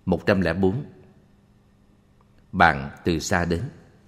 104. Bạn từ xa đến.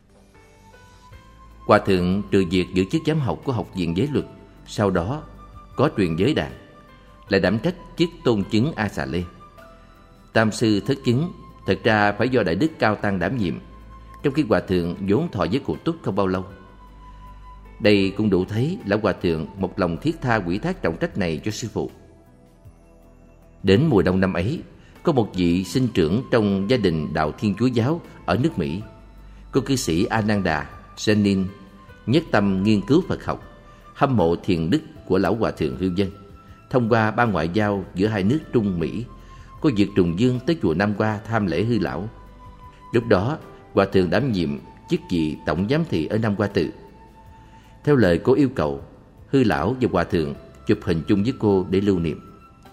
Hòa thượng trừ việc giữ chức giám học của Học viện Giới Luật, sau đó có truyền giới đàn, lại đảm trách chức tôn chứng A Xà Lê. Tam sư thất chứng thật ra phải do Đại Đức Cao Tăng đảm nhiệm, trong khi Hòa thượng vốn thọ giới cụ túc không bao lâu. Đây cũng đủ thấy lão Hòa thượng một lòng thiết tha ủy thác trọng trách này cho sư phụ. Đến mùa đông năm ấy, có một vị sinh trưởng trong gia đình đạo Thiên Chúa giáo ở nước Mỹ. Cô cư sĩ Ananda Jenin nhất tâm nghiên cứu Phật học, hâm mộ thiền đức của lão Hòa thượng Hư Vân. Thông qua ban ngoại giao giữa hai nước Trung Mỹ, cô Diệt Trùng Dương tới chùa Nam Hoa tham lễ Hư lão. Lúc đó, Hòa thượng đảm nhiệm chức vị tổng giám thị ở Nam Hoa Tự. Theo lời cô yêu cầu, Hư lão và Hòa thượng chụp hình chung với cô để lưu niệm.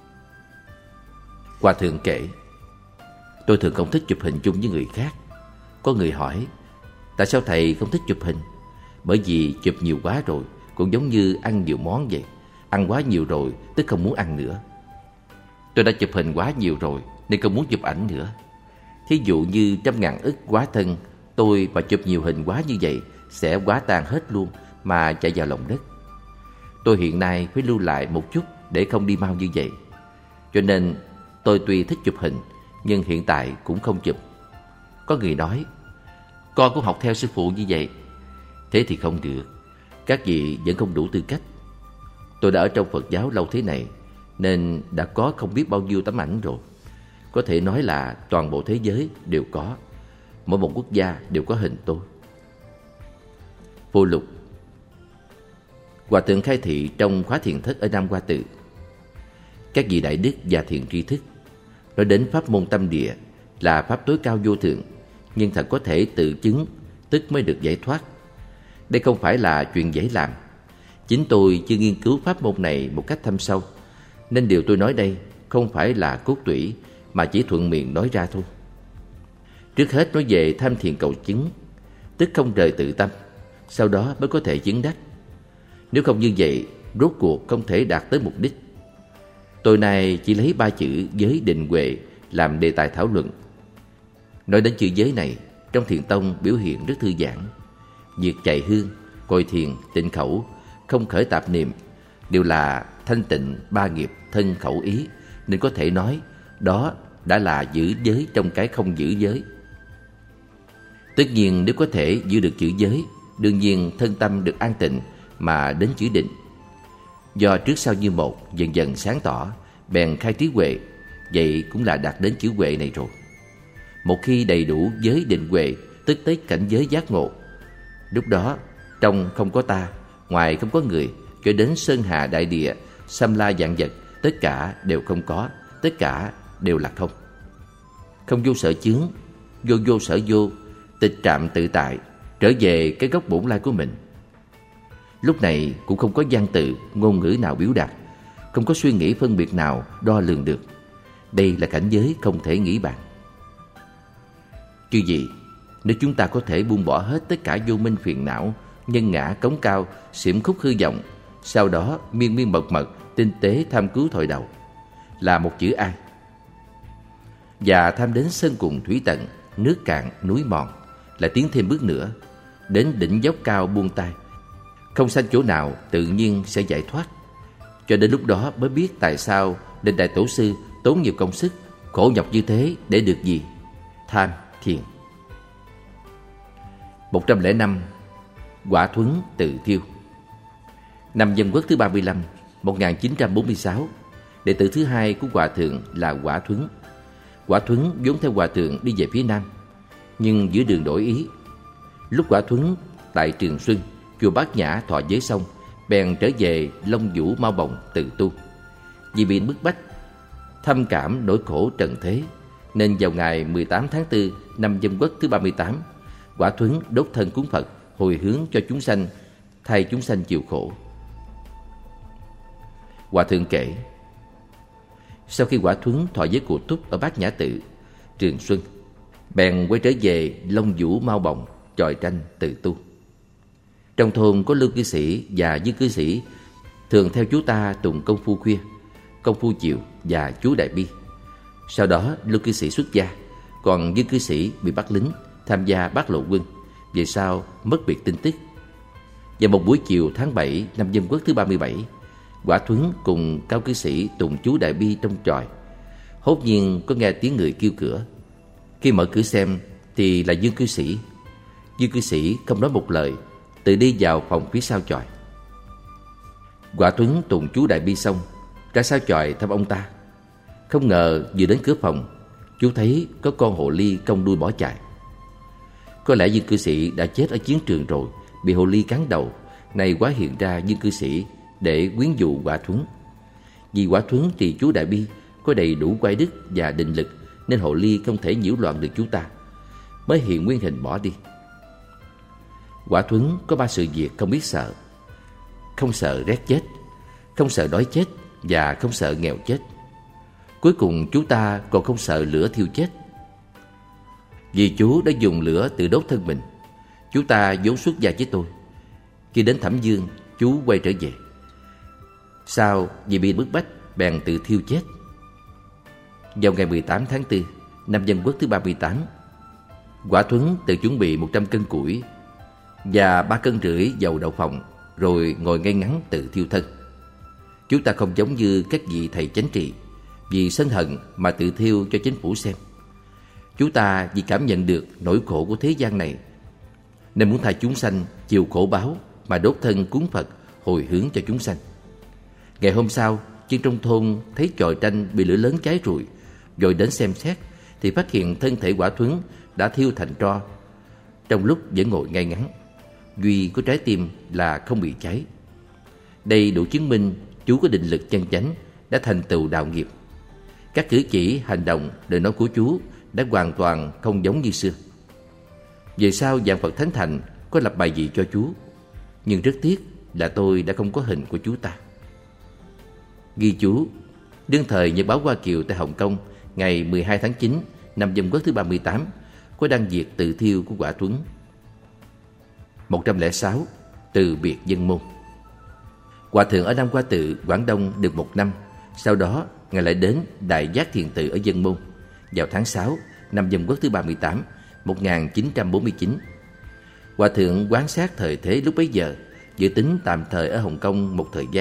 Hòa thượng kể: Tôi thường không thích chụp hình chung với người khác. Có người hỏi: Tại sao thầy không thích chụp hình? Bởi vì chụp nhiều quá rồi cũng giống như ăn nhiều món vậy. Ăn quá nhiều rồi tức không muốn ăn nữa. Tôi đã chụp hình quá nhiều rồi nên không muốn chụp ảnh nữa. Thí dụ như 100.000 ức quá thân, tôi mà chụp nhiều hình quá như vậy sẽ quá tan hết luôn mà chạy vào lòng đất. Tôi hiện nay phải lưu lại một chút để không đi mau như vậy. Cho nên tôi tuy thích chụp hình nhưng hiện tại cũng không chụp. Có người nói: Con cũng học theo sư phụ như vậy. Thế thì không được. Các vị vẫn không đủ tư cách. Tôi đã ở trong Phật giáo lâu thế này nên đã có không biết bao nhiêu tấm ảnh rồi. Có thể nói là toàn bộ thế giới đều có. Mỗi một quốc gia đều có hình tôi. Vô lục. Hòa thượng khai thị trong khóa thiền thất ở Nam Hoa Tự. Các vị đại đức và thiền tri thức nói đến pháp môn tâm địa là pháp tối cao vô thượng, nhưng thật có thể tự chứng tức mới được giải thoát. Đây không phải là chuyện dễ làm. Chính tôi chưa nghiên cứu pháp môn này một cách thâm sâu, nên điều tôi nói đây không phải là cốt tủy mà chỉ thuận miệng nói ra thôi. Trước hết nói về tham thiền cầu chứng, tức không rời tự tâm, sau đó mới có thể chứng đắc. Nếu không như vậy, rốt cuộc không thể đạt tới mục đích. Tôi này chỉ lấy 3 chữ giới định huệ làm đề tài thảo luận. Nói đến chữ giới này, trong thiền tông biểu hiện rất thư giãn. Việc chạy hương, coi thiền, tịnh khẩu, không khởi tạp niệm đều là thanh tịnh 3 nghiệp thân khẩu ý, nên có thể nói đó đã là giữ giới trong cái không giữ giới. Tất nhiên nếu có thể giữ được chữ giới, đương nhiên thân tâm được an tịnh mà đến chữ định. Do trước sau như một, dần dần sáng tỏ, bèn khai trí huệ, vậy cũng là đạt đến chữ huệ này rồi. Một khi đầy đủ giới định huệ, tức tới cảnh giới giác ngộ. Lúc đó, trong không có ta, ngoài không có người, cho đến sơn hà đại địa, xâm la vạn vật, tất cả đều không có, tất cả đều là không. Không vô sở chướng, vô sở vô, tịch trạm tự tại, trở về cái gốc bổn lai của mình. Lúc này cũng không có văn tự, ngôn ngữ nào biểu đạt, không có suy nghĩ phân biệt nào đo lường được. Đây là cảnh giới không thể nghĩ bàn. Chứ gì, nếu chúng ta có thể buông bỏ hết tất cả vô minh phiền não, nhân ngã cống cao, xiểm khúc hư vọng, sau đó miên miên mật mật, tinh tế tham cứu thổi đầu, là một chữ ai. Và tham đến sơn cùng thủy tận, nước cạn núi mòn, lại tiến thêm bước nữa, đến đỉnh dốc cao buông tay, không sanh chỗ nào tự nhiên sẽ giải thoát. Cho đến lúc đó mới biết tại sao nên Đại Tổ sư tốn nhiều công sức, khổ nhọc như thế để được gì? Tham, thiền. 105. Quả Thuấn tự thiêu. Năm Dân Quốc thứ 35, 1946, đệ tử thứ hai của Hòa thượng là Quả Thuấn. Quả Thuấn vốn theo Hòa thượng đi về phía Nam, nhưng giữa đường đổi ý. Lúc Quả Thuấn tại Trường Xuân, chùa Bát Nhã thọ giới xong, bèn trở về Long Vũ Mao Bồng tự tu. Vì bị bức bách, thâm cảm nỗi khổ trần thế, nên vào ngày 18 tháng 4 năm Dân Quốc thứ 38, Quả Thuấn đốt thân cúng Phật, hồi hướng cho chúng sanh, thay chúng sanh chịu khổ. Hòa thượng kể: Sau khi Quả Thuấn thọ giới cụ túc ở Bát Nhã Tự, Trường Xuân, bèn quay trở về Long Vũ Mao Bồng chòi tranh tự tu. Trong thôn có Lưu cư sĩ và Dương cư sĩ thường theo chú ta tụng công phu khuya, công phu chiều và chú Đại Bi. Sau đó Lưu cư sĩ xuất gia, còn Dương cư sĩ bị bắt lính tham gia Bát Lộ quân, về sau mất biệt tin tức. Vào một buổi chiều tháng 7 năm Dân Quốc thứ 37, Quả Thuấn cùng Cao cư sĩ tụng chú Đại Bi trong chòi. Hốt nhiên có nghe tiếng người kêu cửa. Khi mở cửa xem thì là Dương cư sĩ. Dương cư sĩ không nói một lời, tự đi vào phòng phía sau chòi. Quả Thuấn tụng chú Đại Bi xong, ra sau chòi thăm ông ta. Không ngờ vừa đến cửa phòng, chú thấy có con hồ ly cong đuôi bỏ chạy. Có lẽ Dương cư sĩ đã chết ở chiến trường rồi, bị hồ ly cắn đầu. Nay quá hiện ra Dương cư sĩ để quyến dụ Quả Thuấn. Vì Quả Thuấn trì chú Đại Bi có đầy đủ quay đức và định lực, nên hồ ly không thể nhiễu loạn được chú ta, mới hiện nguyên hình bỏ đi. Quả Thuấn có 3 sự việc không biết sợ: không sợ rét chết, không sợ đói chết và không sợ nghèo chết. Cuối cùng chú ta còn không sợ lửa thiêu chết. Vì chú đã dùng lửa tự đốt thân mình. Chú ta vốn xuất gia với tôi. Khi đến Thẩm Dương, chú quay trở về. Sau vì bị bức bách, bèn tự thiêu chết. Vào ngày 18 tháng 4 năm Dân Quốc thứ 38, Quả Thuấn tự chuẩn bị 100 cân củi và 3,5 cân dầu đậu phộng, rồi ngồi ngay ngắn tự thiêu thân. Chú ta không giống như các vị thầy chánh trị, vì sân hận mà tự thiêu cho chính phủ xem. Chú ta vì cảm nhận được nỗi khổ của thế gian này, nên muốn thay chúng sanh chịu khổ báo mà đốt thân cúng Phật, hồi hướng cho chúng sanh. Ngày hôm sau, dân trong thôn thấy chòi tranh bị lửa lớn cháy rụi, rồi đến xem xét thì phát hiện thân thể Quả Thuấn đã thiêu thành tro, trong lúc vẫn ngồi ngay ngắn. Duy có trái tim là không bị cháy. Đây đủ chứng minh chú có định lực chân chánh, đã thành tựu đạo nghiệp. Các cử chỉ, hành động, lời nói của chú đã hoàn toàn không giống như xưa. Về sau Vạn Phật Thánh Thành có lập bài vị cho chú, nhưng rất tiếc là tôi đã không có hình của chú ta. Ghi chú: đương thời Nhật báo Hoa Kiều tại Hồng Kông ngày 12 tháng 9 năm Dân Quốc thứ 38 có đăng việc tự thiêu của Quả Thuấn. 106. Từ biệt Dân Môn. Hòa thượng ở Nam Hoa Tự, Quảng Đông được 1 năm. Sau đó Ngài lại đến Đại Giác Thiền Tự ở Dân Môn vào tháng 6 năm Dân Quốc thứ 38 1949. Hòa thượng quan sát thời thế lúc bấy giờ, dự tính tạm thời ở Hồng Kông một thời gian.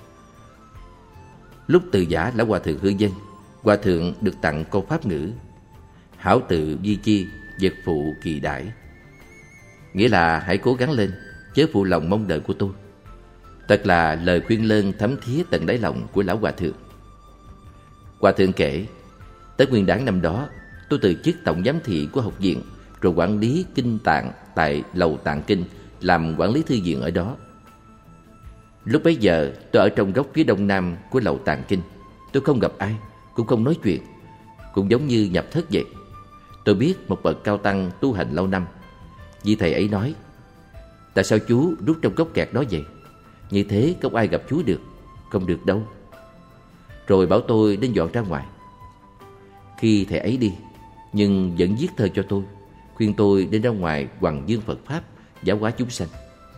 Lúc từ giả lão Hòa thượng hư dân, Hòa thượng được tặng câu pháp ngữ: hảo tự vi chi, vật phụ kỳ đãi. Nghĩa là hãy cố gắng lên, chớ phụ lòng mong đợi của tôi. Thật là lời khuyên lơn thấm thía tận đáy lòng của lão Hòa thượng. Hòa thượng kể, Tết Nguyên Đán năm đó, tôi từ chức tổng giám thị của học viện, rồi quản lý kinh tạng tại lầu Tạng Kinh, làm quản lý thư viện ở đó. Lúc bấy giờ tôi ở trong góc phía đông nam của lầu Tạng Kinh. Tôi không gặp ai, cũng không nói chuyện, cũng giống như nhập thất vậy. Tôi biết một bậc cao tăng tu hành lâu năm. Vì thầy ấy nói: tại sao chú rút trong góc kẹt đó vậy? Như thế không ai gặp chú được. Không được đâu. Rồi bảo tôi đến dọn ra ngoài. Khi thầy ấy đi, nhưng vẫn viết thơ cho tôi, khuyên tôi đến ra ngoài hoằng dương Phật Pháp, giáo hóa chúng sanh.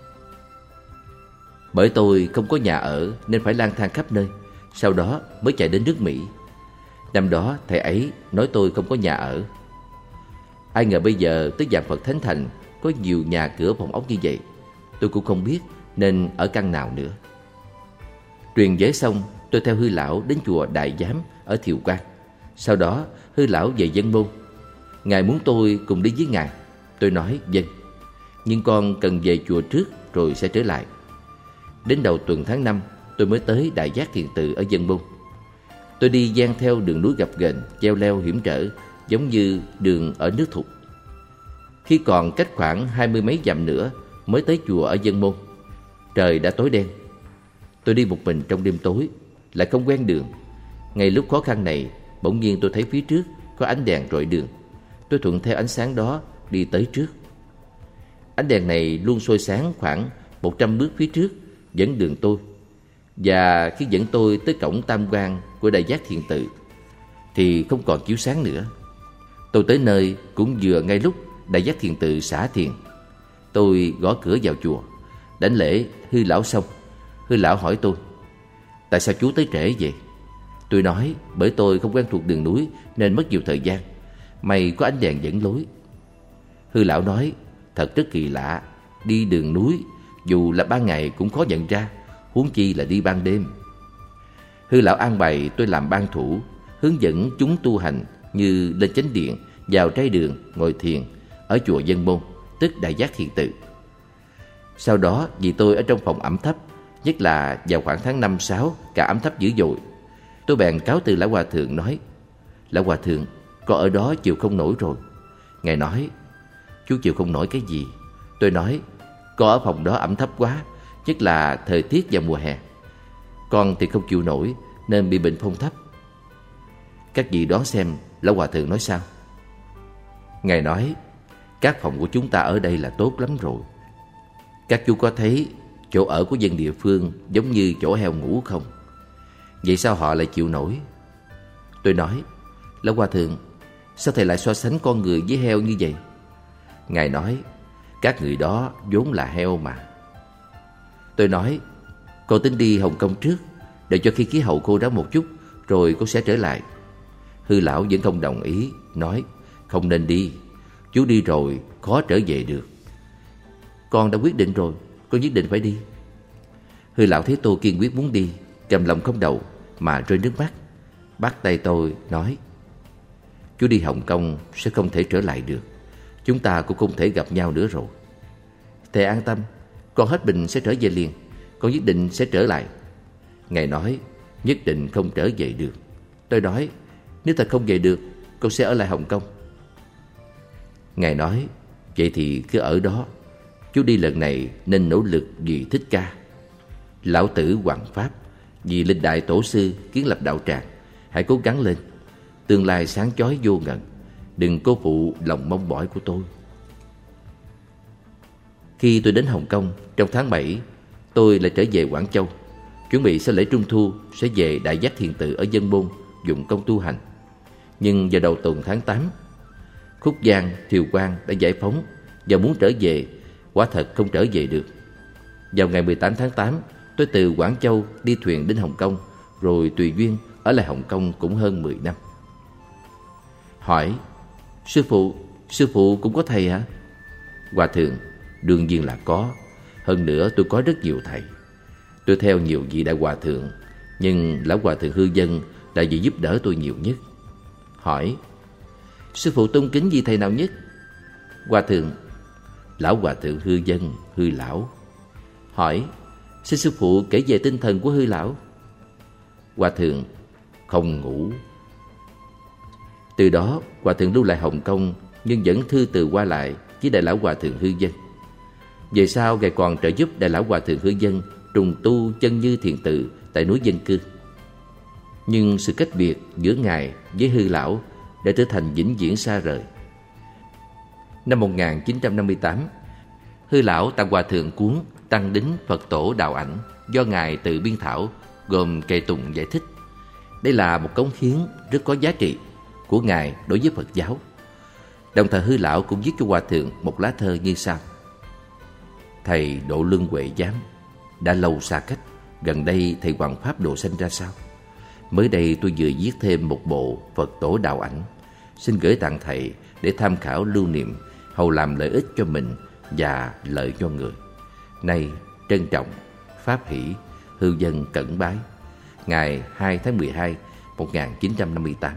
Bởi tôi không có nhà ở nên phải lang thang khắp nơi, sau đó mới chạy đến nước Mỹ. Năm đó thầy ấy nói tôi không có nhà ở. Ai ngờ bây giờ tới Vạn Phật Thánh Thành có nhiều nhà cửa phòng ốc như vậy. Tôi cũng không biết nên ở căn nào nữa. Truyền giới xong, tôi theo Hư lão đến chùa Đại Giám ở Thiều Quang. Sau đó Hư lão về Dân Môn. Ngài muốn tôi cùng đi với ngài. Tôi nói vâng, nhưng con cần về chùa trước rồi sẽ trở lại. Đến đầu tuần tháng 5, tôi mới tới Đại Giác Thiền Tự ở Dân Môn. Tôi đi dang theo đường núi gập ghềnh, cheo leo hiểm trở, giống như đường ở nước Thục. Khi còn cách khoảng 20 mấy dặm nữa mới tới chùa ở Dân Môn, trời đã tối đen. Tôi đi một mình trong đêm tối, lại không quen đường. Ngay lúc khó khăn này, bỗng nhiên tôi thấy phía trước có ánh đèn rọi đường. Tôi thuận theo ánh sáng đó đi tới trước. Ánh đèn này luôn soi sáng khoảng 100 bước phía trước, dẫn đường tôi. Và khi dẫn tôi tới cổng tam quan của Đại Giác Thiền Tự thì không còn chiếu sáng nữa. Tôi tới nơi cũng vừa ngay lúc Đại Giác Thiền Tự xả thiền. Tôi gõ cửa vào chùa, đảnh lễ Hư lão xong. Hư lão hỏi tôi: tại sao chú tới trễ vậy? Tôi nói bởi tôi không quen thuộc đường núi nên mất nhiều thời gian. May có ánh đèn dẫn lối. Hư lão nói, thật rất kỳ lạ, đi đường núi dù là ban ngày cũng khó nhận ra, huống chi là đi ban đêm. Hư lão an bày tôi làm ban thủ, hướng dẫn chúng tu hành như lên chánh điện, vào trai đường, ngồi thiền ở chùa Dân Môn, tức Đại Giác Thiền Tự. Sau đó vì tôi ở trong phòng ẩm thấp, nhất là vào khoảng tháng 5-6 cả ẩm thấp dữ dội, tôi bèn cáo từ lão hòa thượng nói, lão hòa thượng, con ở đó chịu không nổi rồi. Ngài nói, chú chịu không nổi cái gì? Tôi nói, con ở phòng đó ẩm thấp quá, nhất là thời tiết vào mùa hè. Con thì không chịu nổi nên bị bệnh phong thấp. Các vị đoán xem lão hòa thượng nói sao? Ngài nói, các phòng của chúng ta ở đây là tốt lắm rồi. Các chú có thấy chỗ ở của dân địa phương giống như chỗ heo ngủ không? Vậy sao họ lại chịu nổi? Tôi nói, lão hòa thượng, sao thầy lại so sánh con người với heo như vậy? Ngài nói, các người đó vốn là heo mà. Tôi nói, con tính đi Hồng Kông trước, để cho khi khí hậu khô ráo một chút, rồi con sẽ trở lại. Hư lão vẫn không đồng ý, nói, không nên đi, chú đi rồi khó trở về được. Con đã quyết định rồi, con nhất định phải đi. Hư lão thấy tôi kiên quyết muốn đi, cầm lòng không đậu mà rơi nước mắt, bắt tay tôi nói, chú đi Hồng Kông sẽ không thể trở lại được, chúng ta cũng không thể gặp nhau nữa rồi. Thầy an tâm, con hết bệnh sẽ trở về liền, con nhất định sẽ trở lại. Ngài nói, nhất định không trở về được. Tôi nói, nếu thật không về được, con sẽ ở lại Hồng Kông. Ngài nói, vậy thì cứ ở đó, chú đi lần này nên nỗ lực vì Thích Ca. Lão tử hoằng pháp, vì linh đại tổ sư kiến lập đạo tràng, hãy cố gắng lên, tương lai sáng chói vô ngần, đừng cố phụ lòng mong mỏi của tôi. Khi tôi đến Hồng Kông trong tháng 7, tôi lại trở về Quảng Châu, chuẩn bị sau lễ Trung Thu sẽ về Đại Giác Thiền Tự ở Dân Môn dụng công tu hành. Nhưng vào đầu tuần tháng 8, Khúc Giang, Thiều Quang đã giải phóng và muốn trở về, quả thật không trở về được. Vào ngày 18 tháng 8, tôi từ Quảng Châu đi thuyền đến Hồng Kông, rồi tùy duyên ở lại Hồng Kông cũng hơn 10 năm. Hỏi, sư phụ cũng có thầy hả? Hòa thượng, đương nhiên là có. Hơn nữa tôi có rất nhiều thầy. Tôi theo nhiều vị đại hòa thượng, nhưng lão hòa thượng Hư Dân là vị giúp đỡ tôi nhiều nhất. Hỏi, sư phụ tôn kính vị thầy nào nhất? Hòa thượng, lão hòa thượng Hư Dân, Hư lão. Hỏi, xin sư phụ kể về tinh thần của Hư lão. Hòa thượng, không ngủ. Từ đó hòa thượng lưu lại Hồng Kông, nhưng vẫn thư từ qua lại với đại lão hòa thượng Hư Dân. Về sau ngài còn trợ giúp đại lão hòa thượng Hư Dân trùng tu chân như thiền tự tại núi Dân Cư. Nhưng sự cách biệt giữa ngài với Hư lão đã trở thành vĩnh viễn xa rời. Năm 1958, Hư lão tặng hòa thượng cuốn Tăng Đính Phật Tổ Đạo Ảnh do ngài tự biên thảo, gồm kệ tụng giải thích. Đây là một cống hiến rất có giá trị của ngài đối với Phật giáo. Đồng thời Hư lão cũng viết cho hòa thượng một lá thơ như sau: Thầy Độ Luân Huệ Giám, đã lâu xa cách, gần đây thầy hoằng pháp độ sanh ra sao? Mới đây tôi vừa viết thêm một bộ Phật Tổ Đạo Ảnh, xin gửi tặng thầy để tham khảo lưu niệm, hầu làm lợi ích cho mình và lợi cho người. Nay trân trọng, pháp hỷ, Hư Dân cẩn bái. Ngày 2 tháng 12, 1958.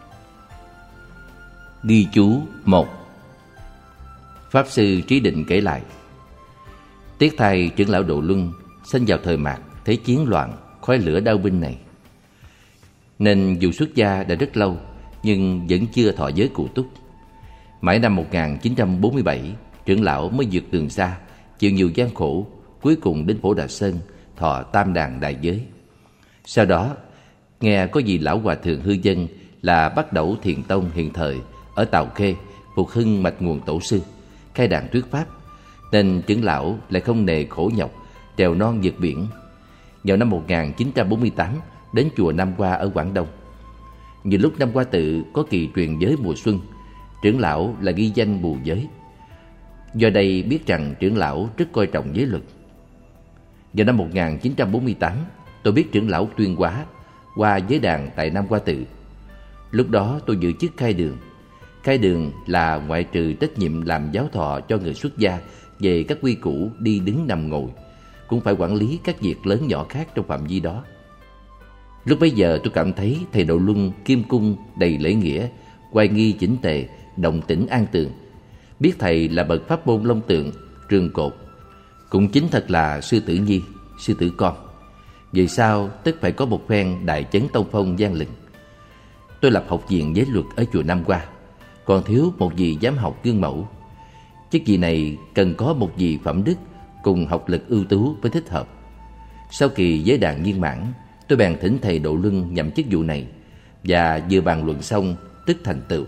Ghi chú 1. Pháp sư Trí Định kể lại, tiếc thay trưởng lão Độ Luân sinh vào thời Mạt thế chiến loạn, khói lửa đao binh này, nên dù xuất gia đã rất lâu nhưng vẫn chưa thọ giới cụ túc. Mãi năm 1947, trưởng lão mới vượt đường xa, chịu nhiều gian khổ, cuối cùng đến Phổ Đà Sơn thọ tam đàn đại giới. Sau đó nghe có vị lão hòa thượng Hư Dân là Bắc Đẩu Thiền Tông hiện thời ở Tàu Khê phục hưng mạch nguồn tổ sư, khai đàn thuyết pháp, nên trưởng lão lại không nề khổ nhọc trèo non vượt biển. Vào năm 1948 đến chùa Nam Hoa ở Quảng Đông. Như lúc Nam Hoa tự có kỳ truyền giới mùa xuân, trưởng lão là ghi danh bù giới. Do đây biết rằng trưởng lão rất coi trọng giới luật. Vào năm 1948, tôi biết trưởng lão tuyên hóa qua giới đàn tại Nam Hoa Tự. Lúc đó tôi giữ chức cai đường. Cai đường là ngoại trừ trách nhiệm làm giáo thọ cho người xuất gia về các quy củ đi đứng nằm ngồi, cũng phải quản lý các việc lớn nhỏ khác trong phạm vi đó. Lúc bấy giờ tôi cảm thấy thầy Độ Luân kim cung đầy lễ nghĩa, oai nghi chỉnh tề, đồng tĩnh an tường. Biết thầy là bậc pháp môn long tượng, trường cột, cũng chính thật là sư tử nhi, sư tử con. Vì sao tất phải có một phen đại chấn tông phong gian lừng. Tôi lập học viện giới luật ở chùa Nam Hoa, còn thiếu một vị giám học gương mẫu. Chức vị này cần có một vị phẩm đức cùng học lực ưu tú mới thích hợp. Sau kỳ giới đàn viên mãn, tôi bèn thỉnh thầy Độ Luân nhậm chức vụ này, và vừa bàn luận xong tức thành tựu.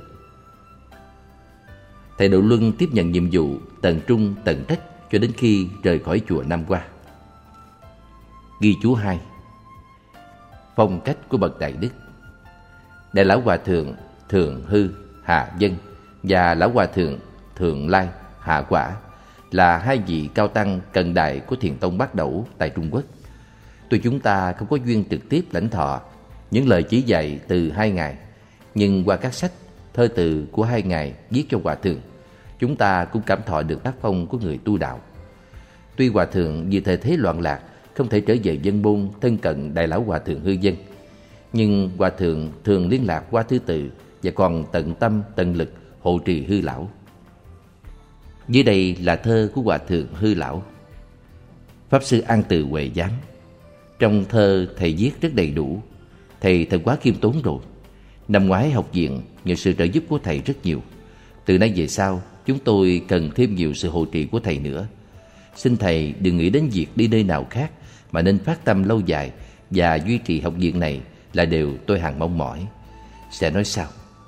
Thầy Độ Luân tiếp nhận nhiệm vụ tận trung tận trách cho đến khi rời khỏi chùa Nam Hoa. Ghi chú 2. Phong cách của bậc đại đức. Đại lão hòa thượng Thượng Hư Hạ Dân và lão hòa thượng Thượng Lai Hạ Quả là hai vị cao tăng cận đại của Thiền tông Bát Đẩu tại Trung Quốc. Tuy chúng ta không có duyên trực tiếp lãnh thọ những lời chỉ dạy từ hai ngài, nhưng qua các sách thơ từ của hai ngài viết cho hòa thượng, chúng ta cũng cảm thọ được tác phong của người tu đạo. Tuy hòa thượng vì thời thế loạn lạc không thể trở về dân môn thân cận đại lão hòa thượng Hư Dân, nhưng hòa thượng thường liên lạc qua thư từ và còn tận tâm tận lực hộ trì Hư lão. Dưới đây là thơ của hòa thượng Hư lão. Pháp sư An Từ Huệ Giám. Trong thơ thầy viết rất đầy đủ. Thầy thật quá khiêm tốn rồi. Năm ngoái học viện nhờ sự trợ giúp của thầy rất nhiều. Từ nay về sau chúng tôi cần thêm nhiều sự hộ trì của thầy nữa. Xin thầy đừng nghĩ đến việc đi nơi nào khác, mà nên phát tâm lâu dài và duy trì học viện này là điều tôi hằng mong mỏi. Sẽ nói sau.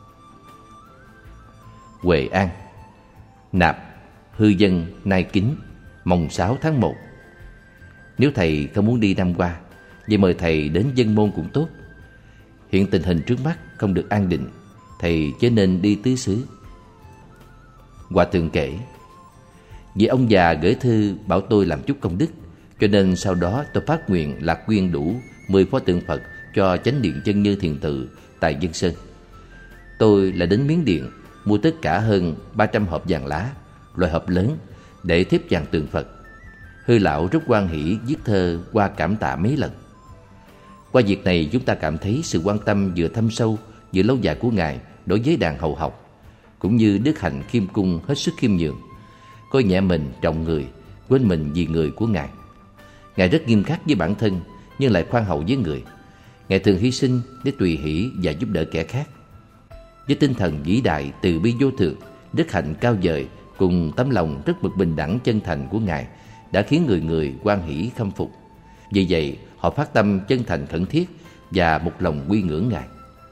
Huệ An. Nạp Hư Dân nay kính mồng 6 tháng 1. Nếu thầy không muốn đi Nam Hoa, vậy mời thầy đến dân môn cũng tốt. Hiện tình hình trước mắt không được an định, thầy chớ nên đi tứ xứ. Hòa thượng kể: vì ông già gửi thư bảo tôi làm chút công đức, cho nên sau đó tôi phát nguyện là quyên đủ 10 pho tượng Phật cho chánh điện Chân Như Thiền Tự tại Dân Sơn. Tôi là đến Miến Điện mua tất cả hơn 300 hộp vàng lá, loại hộp lớn, để thếp vàng tượng Phật. Hư lão rất hoan hỷ viết thơ qua cảm tạ mấy lần. Qua việc này chúng ta cảm thấy sự quan tâm vừa thâm sâu vừa lâu dài của Ngài đối với đàn hầu học, cũng như đức hạnh khiêm cung hết sức khiêm nhường, coi nhẹ mình trọng người, quên mình vì người của Ngài. Ngài rất nghiêm khắc với bản thân nhưng lại khoan hậu với người. Ngài thường hy sinh để tùy hỷ và giúp đỡ kẻ khác. Với tinh thần vĩ đại, từ bi vô thượng, đức hạnh cao vời cùng tấm lòng rất mực bình đẳng chân thành của Ngài đã khiến người người hoan hỷ khâm phục. Vì vậy họ phát tâm chân thành khẩn thiết và một lòng quy ngưỡng Ngài.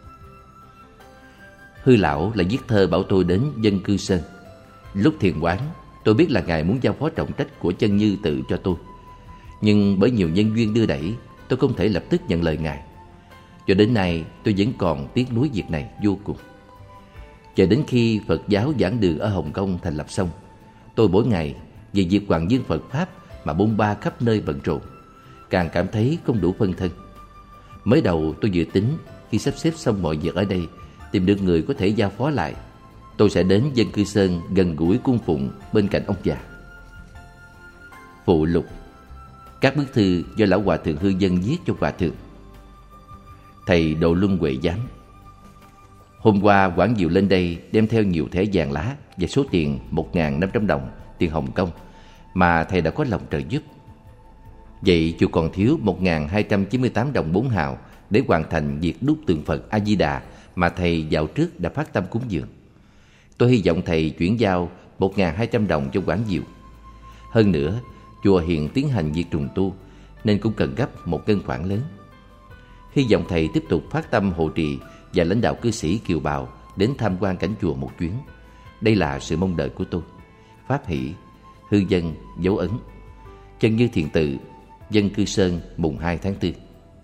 Hư lão lại viết thơ bảo tôi đến Dân Cư Sơn. Lúc thiền quán, tôi biết là Ngài muốn giao phó trọng trách của Chân Như Tự cho tôi, nhưng bởi nhiều nhân duyên đưa đẩy, tôi không thể lập tức nhận lời Ngài. Cho đến nay tôi vẫn còn tiếc nuối việc này vô cùng. Chờ đến khi Phật giáo giảng đường ở Hồng Kông thành lập xong, tôi mỗi ngày vì việc hoàng dương Phật Pháp mà bôn ba khắp nơi bận rộn, càng cảm thấy không đủ phân thân. Mới đầu tôi dự tính khi sắp xếp xong mọi việc ở đây, tìm được người có thể giao phó lại, tôi sẽ đến Dân Cư Sơn gần gũi cung phụng bên cạnh ông già. Phụ lục. Các bức thư do lão hòa thượng Hư Dân viết cho hòa thượng. Thầy Độ Luân Huệ Giám. Hôm qua Quảng Diệu lên đây đem theo nhiều thẻ vàng lá và số tiền 1.500 đồng tiền Hồng Kông mà thầy đã có lòng trợ giúp. Vậy chùa còn thiếu 1.298 đồng 4 hào để hoàn thành việc đúc tượng Phật A Di Đà mà thầy dạo trước đã phát tâm cúng dường. Tôi hy vọng thầy chuyển giao 1.200 đồng cho Quảng Diệu. Hơn nữa, chùa hiện tiến hành việc trùng tu nên cũng cần gấp một ngân khoản lớn. Hy vọng thầy tiếp tục phát tâm hộ trì và lãnh đạo cư sĩ kiều bào đến tham quan cảnh chùa một chuyến. Đây là sự mong đợi của tôi. Pháp hỷ. Hư Dân dấu ấn. Chân Như Thiền Tự, Dân Cư Sơn, mùng 2 tháng 4.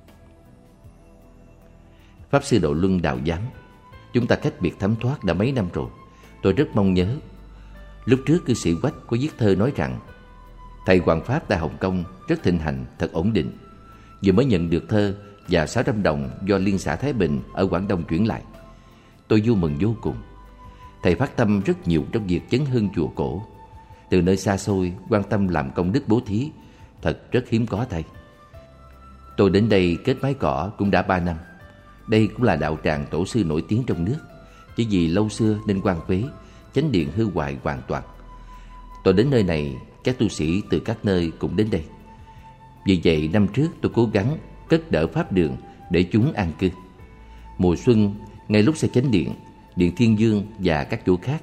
Pháp sư Độ Luân Đạo Giám. Chúng ta cách biệt thấm thoát đã mấy năm rồi. Tôi rất mong nhớ. Lúc trước cư sĩ Quách có viết thơ nói rằng thầy Hoàng Pháp tại Hồng Kông rất thịnh hành, thật ổn định. Vừa mới nhận được thơ và 600 đồng do Liên xã Thái Bình ở Quảng Đông chuyển lại. Tôi vui mừng vô cùng. Thầy phát tâm rất nhiều trong việc chấn hưng chùa cổ. Từ nơi xa xôi quan tâm làm công đức bố thí, thật rất hiếm có thầy. Tôi đến đây kết mái cỏ cũng đã 3 năm. Đây cũng là đạo tràng tổ sư nổi tiếng trong nước. Chỉ vì lâu xưa nên quan phế, chánh điện hư hoại hoàn toàn. Tôi đến nơi này, các tu sĩ từ các nơi cũng đến đây. Vì vậy năm trước tôi cố gắng cất đỡ pháp đường để chúng an cư. Mùa xuân, ngay lúc xây chánh điện, điện Thiên Dương và các chỗ khác,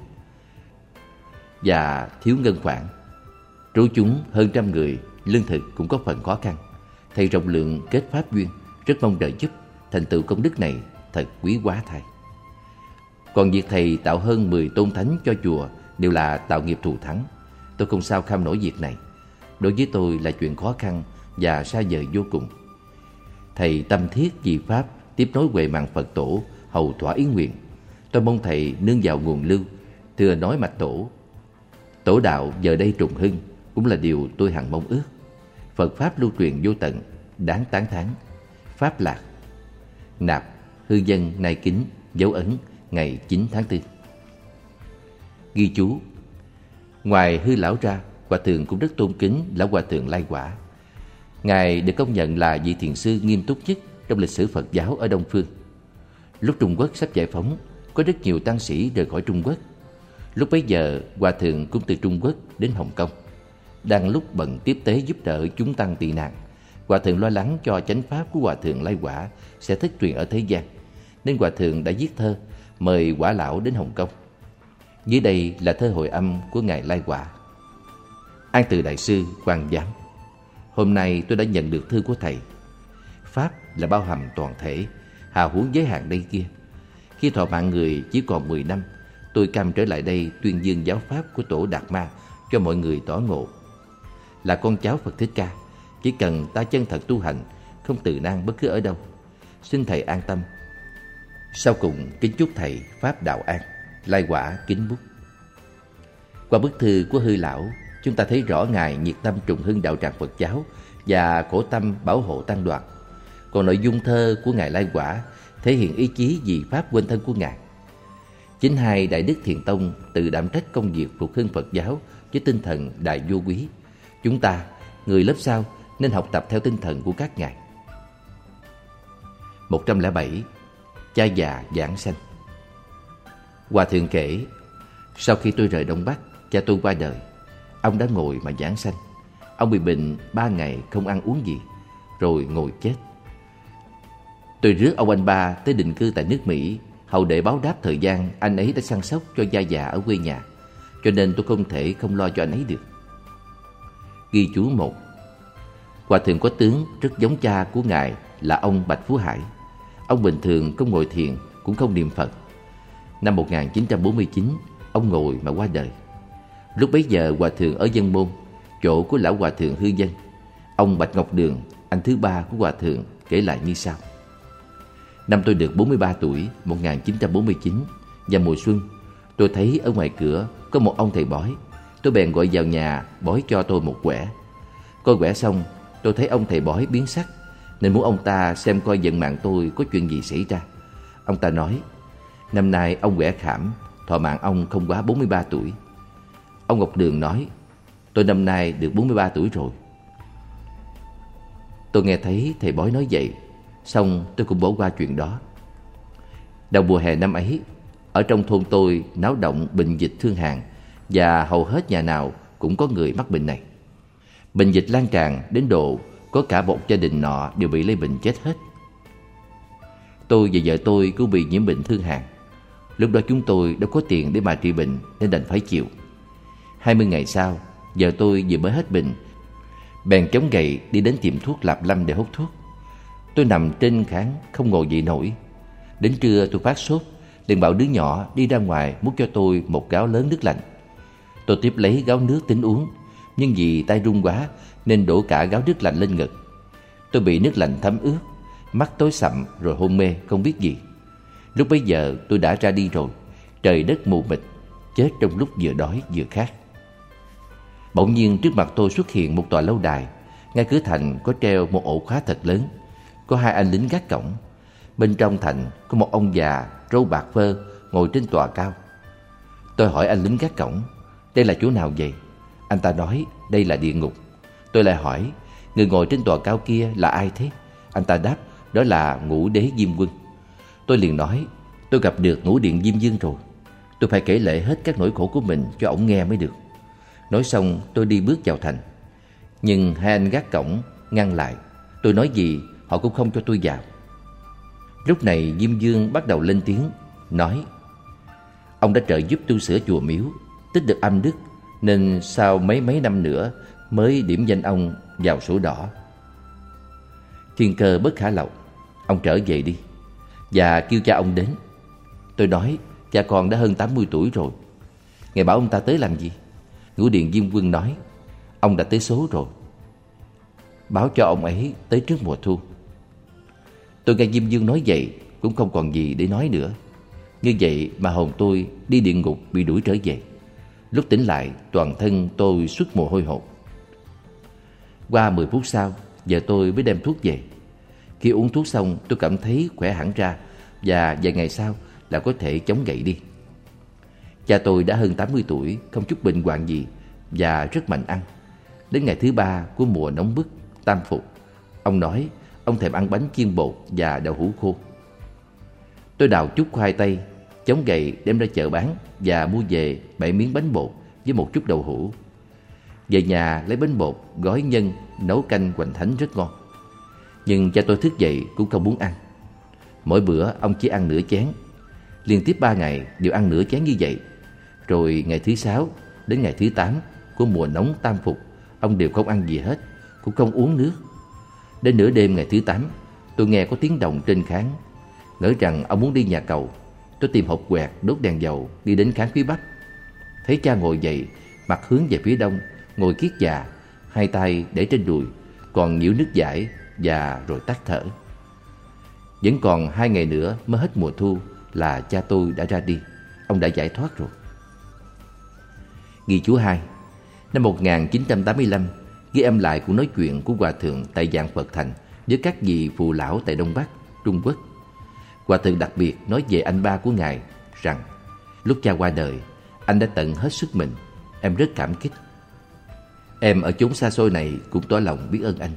và thiếu ngân khoản, trú chúng hơn 100 người, lương thực cũng có phần khó khăn. Thầy rộng lượng kết pháp duyên, rất mong đợi giúp. Thành tựu công đức này thật quý quá thầy. Còn việc thầy tạo hơn 10 tôn thánh cho chùa đều là tạo nghiệp thù thắng. Tôi không sao kham nổi việc này. Đối với tôi là chuyện khó khăn và xa vời vô cùng. Thầy tâm thiết vì pháp tiếp nối huệ mạng Phật tổ, hầu thỏa ý nguyện. Tôi mong thầy nương vào nguồn lưu, thừa nói mạch tổ. Tổ đạo giờ đây trùng hưng cũng là điều tôi hằng mong ước. Phật pháp lưu truyền vô tận, đáng tán thán. Pháp lạc. Nạp, hư dân nay kính, dấu ấn ngày 9 tháng 4. Ghi chú: ngoài hư lão ra, Hòa thượng cũng rất tôn kính lão Hòa thượng Lai Quả. Ngài được công nhận là vị thiền sư nghiêm túc nhất trong lịch sử Phật giáo ở Đông Phương. Lúc Trung Quốc sắp giải phóng, có rất nhiều tăng sĩ rời khỏi Trung Quốc. Lúc bấy giờ, Hòa thượng cũng từ Trung Quốc đến Hồng Kông. Đang lúc bận tiếp tế giúp đỡ chúng tăng tị nạn, Hòa thượng lo lắng cho chánh pháp của Hòa thượng Lai Quả sẽ thất truyền ở thế gian, nên Hòa thượng đã viết thơ mời Quả lão đến Hồng Kông. Dưới đây là thơ hồi âm của ngài Lai Quả. An Từ Đại sư Quan Giám: hôm nay tôi đã nhận được thư của thầy. Pháp là bao hàm toàn thể, hào huống giới hạn đây kia. Khi thọ mạng người chỉ còn 10 năm, tôi cam trở lại đây tuyên dương giáo pháp của Tổ Đạt Ma cho mọi người tỏ ngộ. Là con cháu Phật Thích Ca, chỉ cần ta chân thật tu hành, không từ nan bất cứ ở đâu. Xin thầy an tâm. Sau cùng kính chúc thầy pháp đạo an. Lai Quả kính bút. Qua bức thư của hư lão, chúng ta thấy rõ ngài nhiệt tâm trùng hưng đạo tràng Phật giáo và khổ tâm bảo hộ tăng đoàn. Còn nội dung thơ của ngài Lai Quả thể hiện ý chí vì pháp quên thân của ngài. Chính hai đại đức Thiền Tông tự đảm trách công việc phục hưng Phật giáo với tinh thần đại vô quý. Chúng ta, người lớp sau, nên học tập theo tinh thần của các ngài. 107. Cha già giảng sanh. Hòa thượng kể, sau khi tôi rời Đông Bắc, cha tôi qua đời. Ông đã ngồi mà giảng sanh. Ông bị bệnh 3 ngày không ăn uống gì, rồi ngồi chết. Tôi rước ông anh ba tới định cư tại nước Mỹ, hầu để báo đáp thời gian anh ấy đã săn sóc cho gia già ở quê nhà, cho nên tôi không thể không lo cho anh ấy được. Ghi chú 1. Hòa thượng có tướng rất giống cha của ngài là ông Bạch Phú Hải. Ông bình thường không ngồi thiền, cũng không niệm Phật. Năm 1949, ông ngồi mà qua đời. Lúc bấy giờ Hòa thượng ở Dân Môn, chỗ của lão Hòa thượng Hư Dân. Ông Bạch Ngọc Đường, anh thứ ba của Hòa thượng, kể lại như sau. Năm tôi được 43 tuổi, 1949, vào mùa xuân, tôi thấy ở ngoài cửa có một ông thầy bói. Tôi bèn gọi vào nhà bói cho tôi một quẻ. Coi quẻ xong, tôi thấy ông thầy bói biến sắc, nên muốn ông ta xem coi vận mạng tôi có chuyện gì xảy ra. Ông ta nói, năm nay ông quẻ khảm, thọ mạng ông không quá 43 tuổi. Ông Ngọc Đường nói, tôi năm nay được 43 tuổi rồi. Tôi nghe thấy thầy bói nói vậy, xong tôi cũng bỏ qua chuyện đó. Đầu mùa hè năm ấy, ở trong thôn tôi náo động bệnh dịch thương hàn, và hầu hết nhà nào cũng có người mắc bệnh này. Bệnh dịch lan tràn đến độ có cả một gia đình nọ đều bị lây bệnh chết hết. Tôi và vợ tôi cũng bị nhiễm bệnh thương hàn. Lúc đó chúng tôi đâu có tiền để mà trị bệnh, nên đành phải chịu. 20 ngày sau, vợ tôi vừa mới hết bệnh, bèn chống gậy đi đến tiệm thuốc Lạp Lâm để hút thuốc. Tôi nằm trên kháng không ngồi dậy nổi. Đến trưa tôi phát sốt, liền bảo đứa nhỏ đi ra ngoài múc cho tôi một gáo lớn nước lạnh. Tôi tiếp lấy gáo nước tính uống, nhưng vì tay run quá nên đổ cả gáo nước lạnh lên ngực. Tôi bị nước lạnh thấm ướt, mắt tối sậm rồi hôn mê không biết gì. Lúc bấy giờ tôi đã ra đi rồi, trời đất mù mịt, chết trong lúc vừa đói vừa khát. Bỗng nhiên trước mặt tôi xuất hiện một tòa lâu đài. Ngay cửa thành có treo một ổ khóa thật lớn. có hai anh lính gác cổng. Bên trong thành có một ông già râu bạc phơ ngồi trên tòa cao. Tôi hỏi anh lính gác cổng, đây là chỗ nào vậy? Anh ta nói đây là địa ngục. Tôi lại hỏi, người ngồi trên tòa cao kia là ai thế? Anh ta đáp, đó là Ngũ Đế Diêm Quân. Tôi liền nói, tôi gặp được Ngũ Điện Diêm Vương rồi. Tôi phải kể lể hết các nỗi khổ của mình cho ổng nghe mới được. Nói xong tôi đi bước vào thành. Nhưng hai anh gác cổng ngăn lại. Tôi nói gì họ cũng không cho tôi vào. Lúc này Diêm Vương bắt đầu lên tiếng, nói, ông đã trợ giúp tu sửa chùa miếu, tích được âm đức, nên sau mấy năm nữa mới điểm danh ông vào sổ đỏ. Thiên Cơ bất khả lậu, ông trở về đi, và kêu cha ông đến. Tôi nói, cha con đã hơn 80 tuổi rồi. Ngài bảo ông ta tới làm gì? Ngũ Điện Diêm Quân nói, ông đã tới số rồi. Báo cho ông ấy tới trước mùa thu. Tôi nghe Diêm Vương nói vậy cũng không còn gì để nói nữa. Như vậy mà hồn tôi đi địa ngục bị đuổi trở về. Lúc tỉnh lại toàn thân tôi xuất mồ hôi hột. Qua 10 phút sau, giờ tôi mới đem thuốc về. Khi uống thuốc xong tôi cảm thấy khỏe hẳn ra, và vài ngày sau là có thể chống gậy đi. Cha tôi đã hơn 80 tuổi, không chút bệnh hoạn gì và rất mạnh ăn. Đến ngày thứ 3 của mùa nóng bức, tam phục, ông nói ông thèm ăn bánh chiên bột và đậu hũ khô. Tôi đào chút khoai tây, chống gậy đem ra chợ bán và mua về 7 miếng bánh bột với một chút đậu hũ. Về nhà lấy bánh bột, gói nhân, nấu canh hoành thánh rất ngon. Nhưng cha tôi thức dậy cũng không muốn ăn. Mỗi bữa ông chỉ ăn nửa chén. Liên tiếp 3 ngày đều ăn nửa chén như vậy. Rồi ngày thứ 6 đến ngày thứ 8 của mùa nóng tam phục, ông đều không ăn gì hết, cũng không uống nước. Đến nửa đêm ngày thứ 8, tôi nghe có tiếng động trên khán. Ngỡ rằng ông muốn đi nhà cầu. Tôi tìm hộp quẹt, đốt đèn dầu, đi đến khán phía bắc. Thấy cha ngồi dậy, mặt hướng về phía đông, ngồi kiết già, hai tay để trên đùi, còn nhiễu nước dãi, và rồi tắt thở. Vẫn còn 2 ngày nữa mới hết mùa thu là cha tôi đã ra đi. Ông đã giải thoát rồi. Ghi chú 2. Năm 1985, ghi âm lại cuộc nói chuyện của Hòa Thượng tại Vạn Phật Thành với các vị phù lão tại Đông Bắc, Trung Quốc. Hòa Thượng đặc biệt nói về anh ba của Ngài rằng lúc cha qua đời, anh đã tận hết sức mình. Em rất cảm kích. Em ở chốn xa xôi này cũng tỏ lòng biết ơn anh.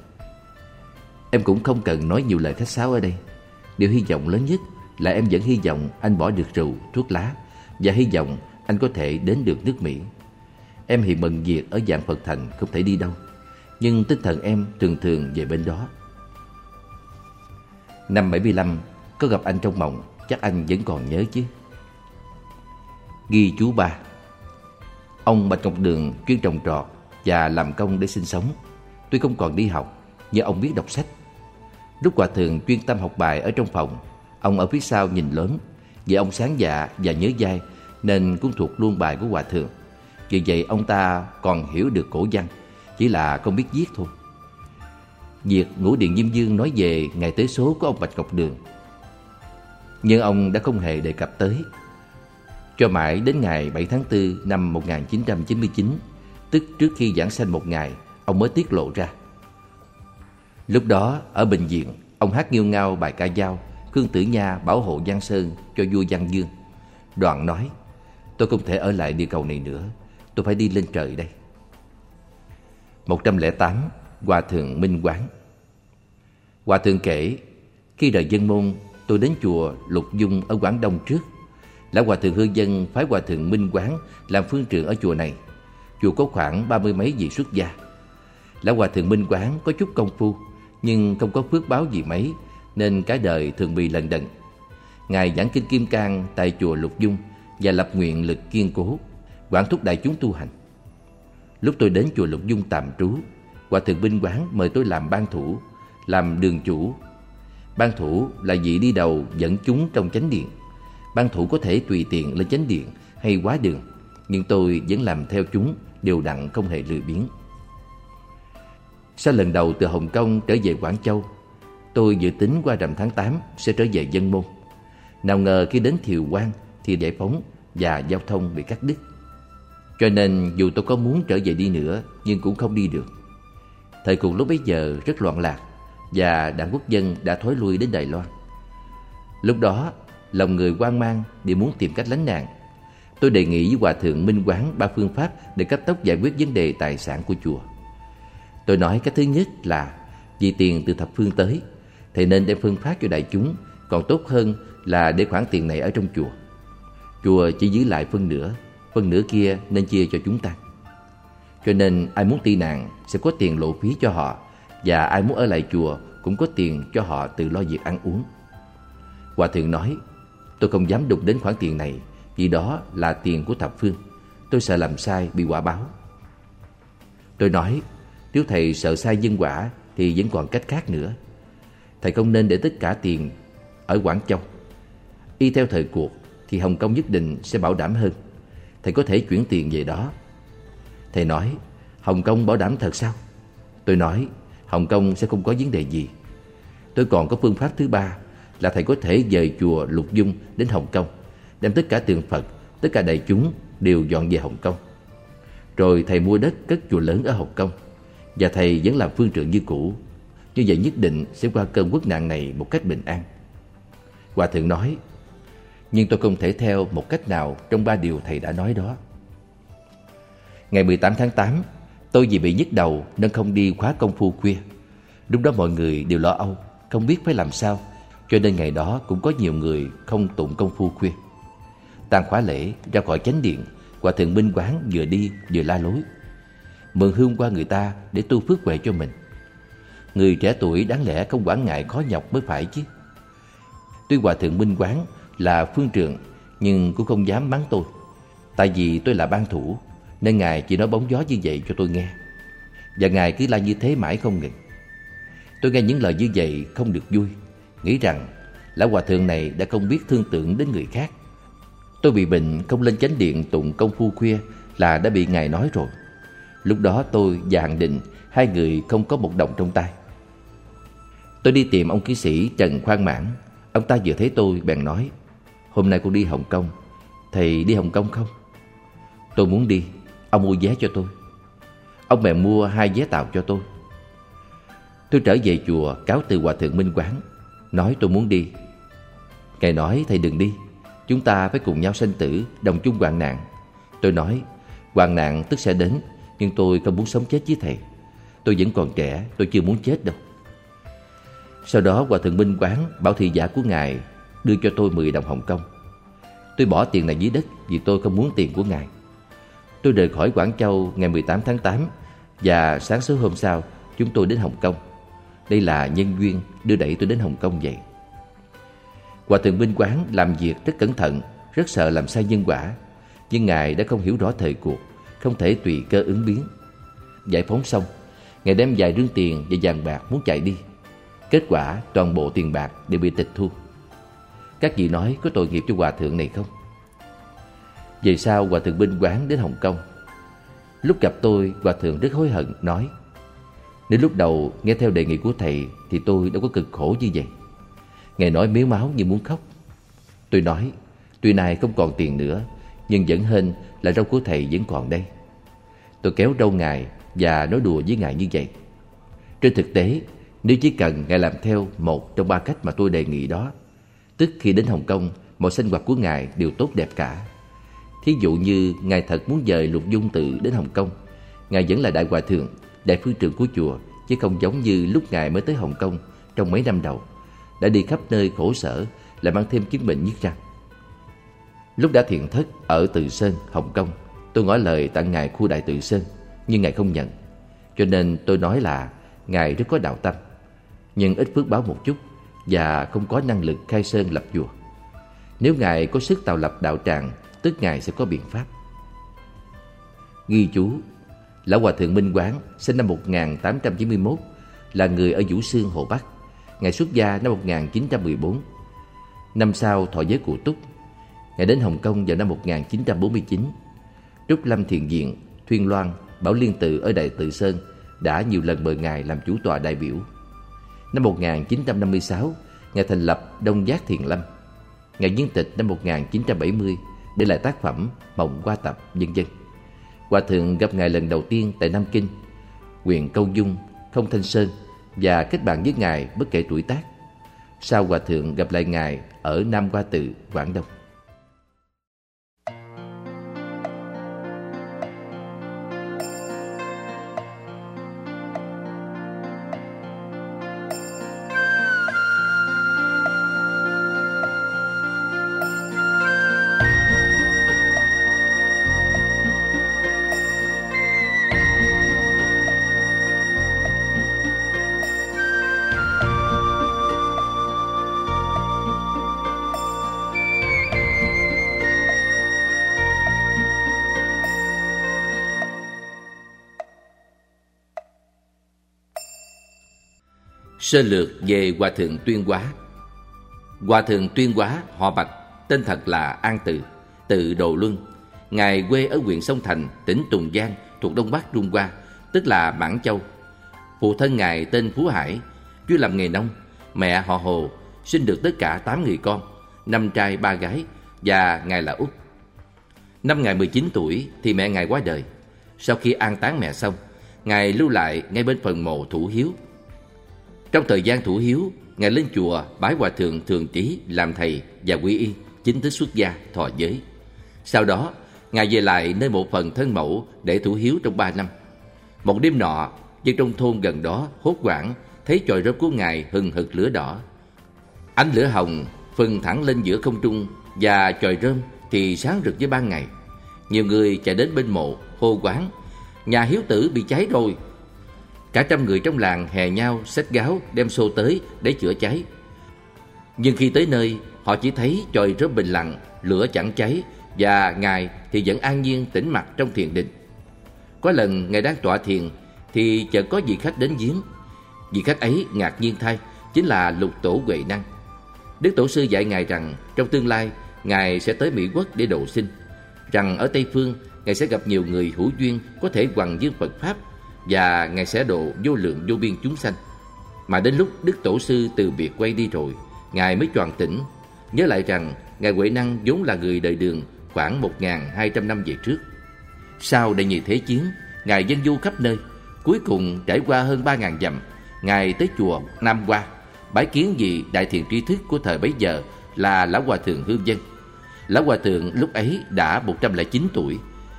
Em cũng không cần nói nhiều lời khách sáo ở đây. Điều hy vọng lớn nhất là em vẫn hy vọng anh bỏ được rượu, thuốc lá, và hy vọng anh có thể đến được nước Mỹ. Em hiện bận việc ở Vạn Phật Thành không thể đi đâu, nhưng tinh thần em thường thường về bên đó. Năm 75, có gặp anh trong mộng, chắc anh vẫn còn nhớ chứ. Ghi chú 3. Ông Bạch Ngọc Đường chuyên trồng trọt và làm công để sinh sống. Tuy không còn đi học, nhưng ông biết đọc sách. Lúc Hòa Thượng chuyên tâm học bài ở trong phòng, ông ở phía sau nhìn lớn. Vì ông sáng dạ và nhớ dai nên cũng thuộc luôn bài của Hòa Thượng. Vì vậy ông ta còn hiểu được cổ văn, chỉ là không biết viết thôi. Việc Ngũ Điện Diêm Vương nói về ngày tới số của ông Bạch Ngọc Đường, nhưng ông đã không hề đề cập tới. Cho mãi đến ngày 7 tháng 4 năm 1999, tức trước khi giảng sanh một ngày, ông mới tiết lộ ra. Lúc đó ở bệnh viện, ông hát nghêu ngao bài ca dao Khương Tử Nha bảo hộ Giang Sơn cho vua Giang Dương. Đoạn nói, tôi không thể ở lại địa cầu này nữa, tôi phải đi lên trời đây. 108. Hòa Thượng Minh Quán. Hòa Thượng kể, khi rời Dân Môn, tôi đến chùa Lục Dung ở Quảng Đông trước. Lão Hòa Thượng Hư Dân phái Hòa Thượng Minh Quán làm phương trượng ở chùa này. Chùa có khoảng 30 mấy vị xuất gia. Lão Hòa Thượng Minh Quán có chút công phu, nhưng không có phước báo gì mấy, nên cả đời thường bị lận đận. Ngài giảng kinh Kim Cang tại chùa Lục Dung và lập nguyện lực kiên cố, quản thúc đại chúng tu hành. Lúc tôi đến chùa Lục Dung tạm trú, Hòa Thượng Minh Quán mời tôi làm ban thủ, làm đường chủ. Ban thủ là vị đi đầu dẫn chúng trong chánh điện. Ban thủ có thể tùy tiện lên chánh điện hay quá đường, nhưng tôi vẫn làm theo chúng, đều đặn không hề lười biếng. Sau lần đầu từ Hồng Kông trở về Quảng Châu, tôi dự tính qua rằm tháng 8 sẽ trở về Dân Môn. Nào ngờ khi đến Thiều Quan thì giải phóng và giao thông bị cắt đứt. Cho nên dù tôi có muốn trở về đi nữa, nhưng cũng không đi được. Thời cuộc lúc bấy giờ rất loạn lạc, và Đảng Quốc dân đã thối lui đến Đài Loan. Lúc đó, lòng người hoang mang đều muốn tìm cách lánh nạn. Tôi đề nghị với Hòa thượng Minh Quán 3 phương pháp để cấp tốc giải quyết vấn đề tài sản của chùa. Tôi nói cái thứ nhất là vì tiền từ thập phương tới, thầy nên đem phân phát cho đại chúng, còn tốt hơn là để khoản tiền này ở trong chùa. Chùa chỉ giữ lại phân nửa kia nên chia cho chúng ta. Cho nên ai muốn tị nạn sẽ có tiền lộ phí cho họ, và ai muốn ở lại chùa cũng có tiền cho họ tự lo việc ăn uống. Hòa thượng nói, tôi không dám đụng đến khoản tiền này, vì đó là tiền của thập phương. Tôi sợ làm sai bị quả báo. Tôi nói, nếu thầy sợ sai nhân quả thì vẫn còn cách khác nữa. Thầy không nên để tất cả tiền ở Quảng Châu. Y theo thời cuộc thì Hồng Kông nhất định sẽ bảo đảm hơn. Thầy có thể chuyển tiền về đó. Thầy nói, Hồng Kông bảo đảm thật sao? Tôi nói, Hồng Kông sẽ không có vấn đề gì. Tôi còn có phương pháp thứ 3 là thầy có thể dời chùa Lục Dung đến Hồng Kông, đem tất cả tượng Phật, tất cả đại chúng đều dọn về Hồng Kông. Rồi thầy mua đất cất chùa lớn ở Hồng Kông, và thầy vẫn làm phương trượng như cũ. Như vậy nhất định sẽ qua cơn quốc nạn này một cách bình an. Hòa thượng nói, nhưng tôi không thể theo một cách nào trong 3 điều thầy đã nói đó. Ngày 18 tháng 8, tôi vì bị nhức đầu nên không đi khóa công phu khuya. Lúc đó mọi người đều lo âu, không biết phải làm sao, cho nên ngày đó cũng có nhiều người không tụng công phu khuya. Tan khóa lễ ra khỏi chánh điện, Hòa thượng Minh Quán vừa đi vừa la lối, mượn hương qua người ta để tu phước huệ cho mình. Người trẻ tuổi đáng lẽ không quản ngại khó nhọc mới phải chứ. Tuy Hòa thượng Minh Quán là phương trượng, nhưng cũng không dám mắng tôi. Tại vì tôi là ban thủ, nên Ngài chỉ nói bóng gió như vậy cho tôi nghe. Và Ngài cứ la như thế mãi không ngừng. Tôi nghe những lời như vậy không được vui, nghĩ rằng lão hòa thượng này đã không biết thương tưởng đến người khác. Tôi bị bệnh không lên chánh điện tụng công phu khuya là đã bị Ngài nói rồi. Lúc đó tôi và Hằng Định, 2 người không có một đồng trong tay. Tôi đi tìm ông kỹ sĩ Trần Khoan Mãn. Ông ta vừa thấy tôi bèn nói, hôm nay con đi Hồng Kông, thầy đi Hồng Kông không? Tôi muốn đi, ông mua vé cho tôi. Ông bèn mua 2 vé tàu cho tôi. Tôi trở về chùa cáo từ Hòa thượng Minh Quán, nói tôi muốn đi. Ngài nói thầy đừng đi, chúng ta phải cùng nhau sanh tử, đồng chung hoạn nạn. Tôi nói, hoạn nạn tức sẽ đến, nhưng tôi không muốn sống chết với thầy. Tôi vẫn còn trẻ, tôi chưa muốn chết đâu. Sau đó Hòa thượng Minh Quán bảo thị giả của Ngài đưa cho tôi 10 đồng Hồng Kông. Tôi bỏ tiền này dưới đất vì tôi không muốn tiền của Ngài. Tôi rời khỏi Quảng Châu ngày 18 tháng 8 và sáng sớm hôm sau chúng tôi đến Hồng Kông. Đây là nhân duyên đưa đẩy tôi đến Hồng Kông vậy. Hòa thượng Minh Quán làm việc rất cẩn thận, rất sợ làm sai nhân quả. Nhưng Ngài đã không hiểu rõ thời cuộc, không thể tùy cơ ứng biến. Giải phóng xong, Ngài đem vài rương tiền và vàng bạc muốn chạy đi. Kết quả toàn bộ tiền bạc đều bị tịch thu. Các vị nói có tội nghiệp cho hòa thượng này không? Về sau Hòa thượng Minh Quán đến Hồng Kông. Lúc gặp tôi, hòa thượng rất hối hận, nói, nếu lúc đầu nghe theo đề nghị của thầy thì tôi đâu có cực khổ như vậy. Ngài nói mếu máu như muốn khóc. Tôi nói, tuy nay không còn tiền nữa, nhưng vẫn hên là râu của thầy vẫn còn đây. Tôi kéo râu Ngài và nói đùa với Ngài như vậy. Trên thực tế, nếu chỉ cần Ngài làm theo một trong 3 cách mà tôi đề nghị đó, tức khi đến Hồng Kông, mọi sinh hoạt của Ngài đều tốt đẹp cả. Thí dụ như Ngài thật muốn dời Lục Dung Tự đến Hồng Kông, Ngài vẫn là đại hòa thượng, đại phương trượng của chùa, chứ không giống như lúc Ngài mới tới Hồng Kông trong mấy năm đầu, đã đi khắp nơi khổ sở, lại mang thêm chứng bệnh nhức răng. Lúc đã thiện thất ở Từ Sơn, Hồng Kông, tôi ngỏ lời tặng Ngài khu đại Từ Sơn, nhưng Ngài không nhận. Cho nên tôi nói là Ngài rất có đạo tâm, nhưng ít phước báo một chút và không có năng lực khai sơn lập chùa. Nếu Ngài có sức tạo lập đạo tràng, tức Ngài sẽ có biện pháp. Ghi chú: Lão Hòa thượng Minh Quán sinh năm 1891, là người ở Vũ Xương, Hồ Bắc. Ngài xuất gia năm 1914. Năm sau thọ giới Cụ Túc. Ngài đến Hồng Kông vào năm 1949. Trúc Lâm Thiền Viện, Thuyên Loan, Bảo Liên Tự ở Đại Từ Sơn đã nhiều lần mời Ngài làm chủ tọa đại biểu. Năm 1956, Ngài thành lập Đông Giác Thiền Lâm. Ngài viên tịch năm 1970 để lại tác phẩm Mộng Hoa Tập, vân vân. Hòa thượng gặp Ngài lần đầu tiên tại Nam Kinh, huyện Câu Dung, Không Thanh Sơn và kết bạn với Ngài bất kể tuổi tác. Sau Hòa Thượng gặp lại Ngài ở Nam Hoa Tự, Quảng Đông. Sơ lược về Hòa Thượng Tuyên Hóa. Hòa Thượng Tuyên Hóa họ Bạch, tên thật là An Từ, tự Đồ Luân. Ngài quê ở huyện Sông Thành, tỉnh Tùng Giang, thuộc Đông Bắc Trung Hoa, tức là Mãn Châu. Phụ thân Ngài tên Phú Hải, chuyên làm nghề nông. Mẹ họ Hồ, sinh được tất cả 8 người con, 5 trai 3 gái, và Ngài là út. Năm Ngài 19 tuổi thì mẹ Ngài qua đời. Sau khi an táng mẹ xong, Ngài lưu lại ngay bên phần mộ thủ hiếu. Trong thời gian thủ hiếu, Ngài lên chùa bái Hòa Thượng Thường Trí làm thầy và quy y, chính thức xuất gia thọ giới. Sau đó, Ngài về lại nơi mộ phần thân mẫu để thủ hiếu trong 3 năm. Một đêm nọ, dân trong thôn gần đó hốt hoảng thấy chòi rơm của Ngài hừng hực lửa đỏ. Ánh lửa hồng phừng thẳng lên giữa không trung, và chòi rơm thì sáng rực với ban ngày. Nhiều người chạy đến bên mộ hô quán: "Nhà hiếu tử bị cháy rồi!" Cả trăm người trong làng hè nhau xách gáo đem xô tới để chữa cháy. Nhưng khi tới nơi, họ chỉ thấy chòi rơm bình lặng, lửa chẳng cháy, và Ngài thì vẫn an nhiên tĩnh mặc trong thiền định. Có lần Ngài đang tọa thiền thì chợt có vị khách đến viếng. Vị khách ấy ngạc nhiên thay, chính là Lục Tổ Huệ Năng. Đức Tổ sư dạy Ngài rằng trong tương lai Ngài sẽ tới Mỹ Quốc để độ sinh, rằng ở Tây Phương Ngài sẽ gặp nhiều người hữu duyên có thể hoằng dương Phật Pháp, và Ngài sẽ độ vô lượng vô biên chúng sanh. Mà đến lúc Đức Tổ sư từ biệt quay đi rồi, Ngài mới choàng tỉnh, nhớ lại rằng Ngài Huệ Năng vốn là người đời Đường khoảng 1.200 năm về trước. Sau Đệ Nhị Thế Chiến, Ngài dân du khắp nơi. Cuối cùng trải qua hơn 3.000 dặm, Ngài tới chùa Nam Hoa, bái kiến vị đại thiện tri thức của thời bấy giờ là Lão Hòa Thượng Hương Vân. Lão Hòa Thượng lúc ấy đã 109 tuổi.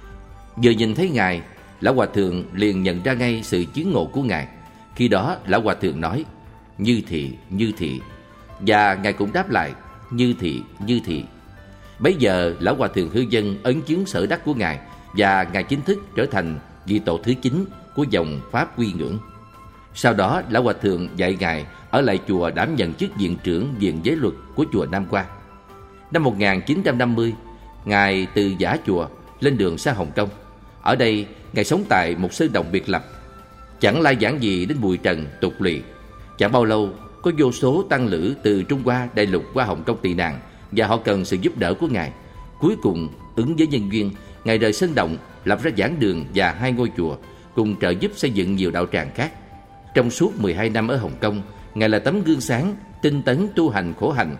Vừa nhìn thấy Ngài, Lão Hòa Thượng liền nhận ra ngay sự chứng ngộ của Ngài. Khi đó Lão Hòa Thượng nói: "Như thị, như thị." Và Ngài cũng đáp lại: "Như thị, như thị." Bấy giờ Lão Hòa Thượng Hư Vân ấn chứng sở đắc của Ngài, và Ngài chính thức trở thành vị tổ thứ 9 của dòng Pháp Quy Ngưỡng. Sau đó Lão Hòa Thượng dạy Ngài ở lại chùa đảm nhận chức viện trưởng viện giới luật của chùa Nam Hoa. Năm 1950, Ngài từ giả chùa lên đường sang Hồng Kông. Ở đây Ngài sống tại một sơn động biệt lập, chẳng lai giảng gì đến bụi trần tục lụy. Chẳng bao lâu, có vô số tăng lữ từ Trung Hoa đại lục qua Hồng Kông tị nạn, và họ cần sự giúp đỡ của Ngài. Cuối cùng, ứng với nhân duyên, Ngài rời sơn động, lập ra giảng đường và 2 ngôi chùa, cùng trợ giúp xây dựng nhiều đạo tràng khác. Trong suốt 12 năm ở Hồng Kông, Ngài là tấm gương sáng, tinh tấn tu hành khổ hạnh,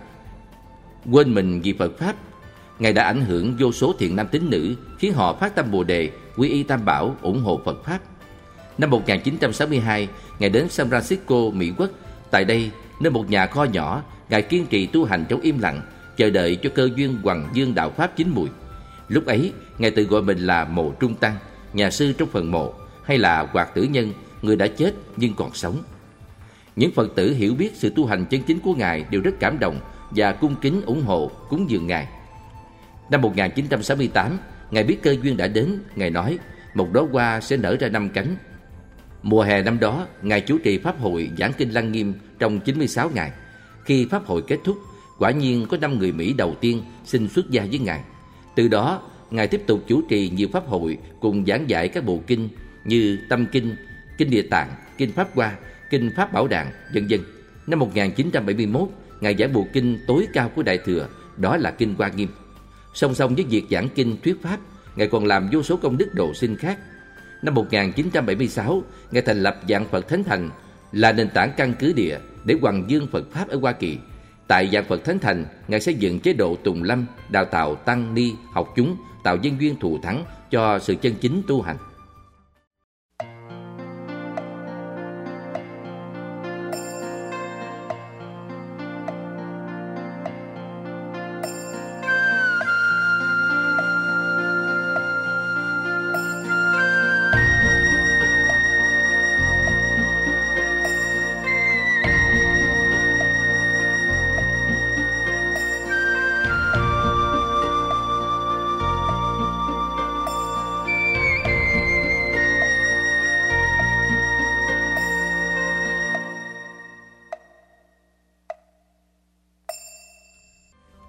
quên mình vì Phật Pháp. Ngài đã ảnh hưởng vô số thiện nam tín nữ, khiến họ phát tâm Bồ Đề, quy y Tam Bảo, ủng hộ Phật Pháp. Năm 1962, Ngài đến San Francisco, Mỹ Quốc. Tại đây, nơi một nhà kho nhỏ, Ngài kiên trì tu hành trong im lặng, chờ đợi cho cơ duyên hoằng dương đạo Pháp chín mùi. Lúc ấy, Ngài tự gọi mình là Mộ Trung Tăng, nhà sư trong phần mộ, hay là Hoạt Tử Nhân, người đã chết nhưng còn sống. Những Phật tử hiểu biết sự tu hành chân chính của Ngài đều rất cảm động và cung kính ủng hộ cúng dường Ngài. Năm 1968, Ngài biết cơ duyên đã đến. Ngài nói một đóa hoa sẽ nở ra 5 cánh. Mùa hè năm đó, Ngài chủ trì pháp hội giảng kinh Lăng Nghiêm trong 96 ngày. Khi pháp hội kết thúc, quả nhiên có 5 người Mỹ đầu tiên xin xuất gia với Ngài. Từ đó, Ngài tiếp tục chủ trì nhiều pháp hội cùng giảng dạy các bộ kinh như Tâm Kinh, Kinh Địa Tạng, Kinh Pháp Hoa, Kinh Pháp Bảo Đàn, vân vân. Năm 1971, Ngài giảng bộ kinh tối cao của Đại Thừa, đó là Kinh Hoa Nghiêm. Song song với việc giảng kinh thuyết pháp, Ngài còn làm vô số công đức độ sinh khác. Năm 1976, Ngài thành lập Vạn Phật Thánh Thành, là nền tảng căn cứ địa để hoằng dương Phật Pháp ở Hoa Kỳ. Tại Vạn Phật Thánh Thành, Ngài xây dựng chế độ tùng lâm, đào tạo tăng ni, học chúng, tạo nhân duyên thù thắng cho sự chân chính tu hành.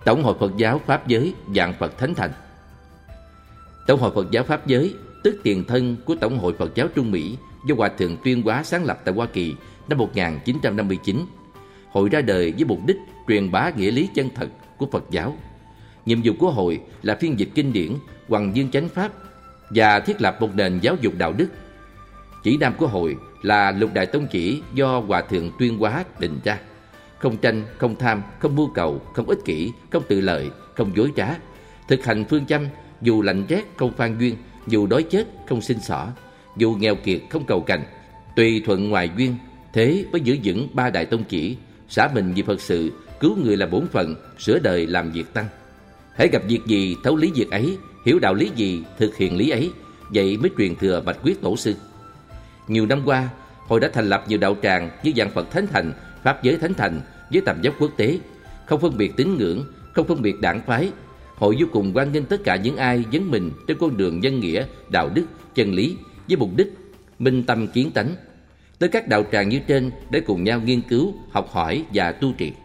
Tổng hội Phật giáo Pháp Giới Vạn Phật Thánh Thành. Tổng hội Phật giáo Pháp Giới, tức tiền thân của Tổng hội Phật giáo Trung Mỹ, do Hòa thượng Tuyên Hóa sáng lập tại Hoa Kỳ năm 1959. Hội ra đời với mục đích truyền bá nghĩa lý chân thật của Phật giáo. Nhiệm vụ của hội là phiên dịch kinh điển Hoằng Dương Chánh Pháp và thiết lập một nền giáo dục đạo đức. Chỉ nam của hội là Lục Đại Tông Chỉ do Hòa thượng Tuyên Hóa định ra: không tranh, không tham, không mưu cầu, không ích kỷ, không tự lợi, không dối trá. Thực hành phương châm dù lạnh rét không phan duyên, dù đói chết không xin xỏ, dù nghèo kiệt không cầu cành, tùy thuận ngoài duyên. Thế mới giữ vững ba đại tông chỉ: xả mình vì Phật sự, cứu người là bổn phận, sửa đời làm việc tăng. Hãy gặp việc gì thấu lý việc ấy, hiểu đạo lý gì thực hiện lý ấy. Vậy mới truyền thừa bạch quyết tổ sư. Nhiều năm qua, hội đã thành lập nhiều đạo tràng như Vạn Phật Thánh Thành, Pháp Giới Thánh Thành với tầm vóc quốc tế, không phân biệt tín ngưỡng, không phân biệt đảng phái. Hội vô cùng hoan nghênh tất cả những ai dấn mình trên con đường nhân nghĩa, đạo đức, chân lý với mục đích minh tâm kiến tánh, tới các đạo tràng như trên để cùng nhau nghiên cứu, học hỏi và tu trì.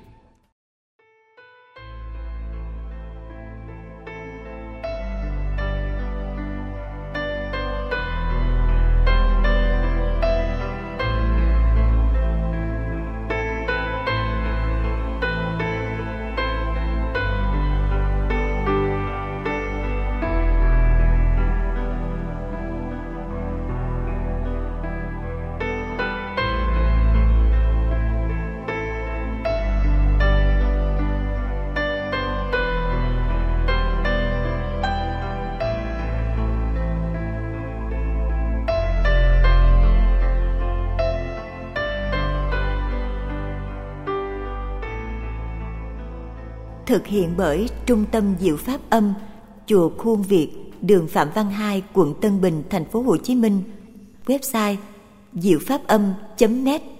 Thực hiện bởi Trung tâm Diệu Pháp Âm, Chùa Khuôn Việt, đường Phạm Văn Hai, quận Tân Bình, thành phố Hồ Chí Minh. Website diệu pháp âm.net.